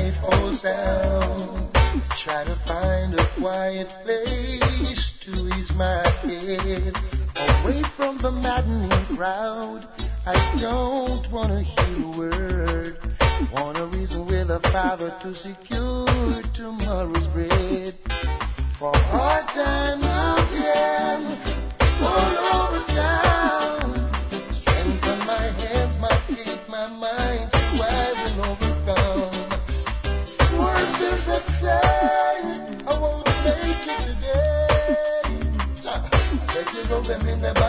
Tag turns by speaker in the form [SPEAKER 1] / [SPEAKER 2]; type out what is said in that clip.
[SPEAKER 1] falls down. Try to find a quiet place to ease my head, away from the maddening crowd. I don't wanna hear a word. Wanna reason with a father to secure tomorrow's bread. For hard times again, all over town. Strengthen my hands, my feet, my mind, so I will overcome. Voices that say I won't make it today. Let you go, them in the